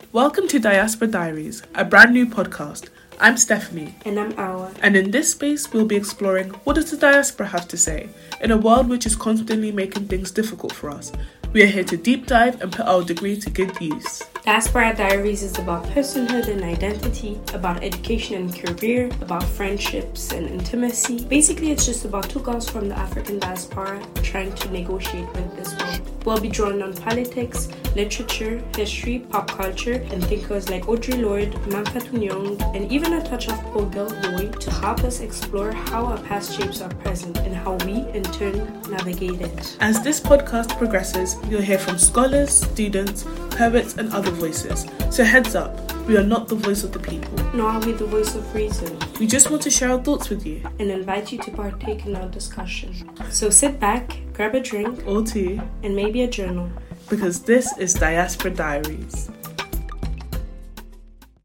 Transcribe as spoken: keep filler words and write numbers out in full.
Welcome to Diaspora Diaries, a brand new podcast. I'm Stephanie. And I'm Awa. And in this space, we'll be exploring what does the diaspora have to say in a world which is constantly making things difficult for us. We are here to deep dive and put our degree to good use. Diaspora Diaries is about personhood and identity, about education and career, about friendships and intimacy. Basically, it's just about two girls from the African diaspora trying to negotiate with this world. We'll be drawing on politics, literature, history, pop culture, and thinkers like Audre Lorde, Mamfa Tunyong, and even a touch of Paul Gilroy to help us explore how our past shapes our present and how we, in turn, navigate it. As this podcast progresses, you'll hear from scholars, students, poets, and other voices. So heads up, we are not the voice of the people. Nor are we the voice of reason. We just want to share our thoughts with you. And invite you to partake in our discussion. So sit back, grab a drink, or tea, and maybe a journal. Because this is Diaspora Diaries.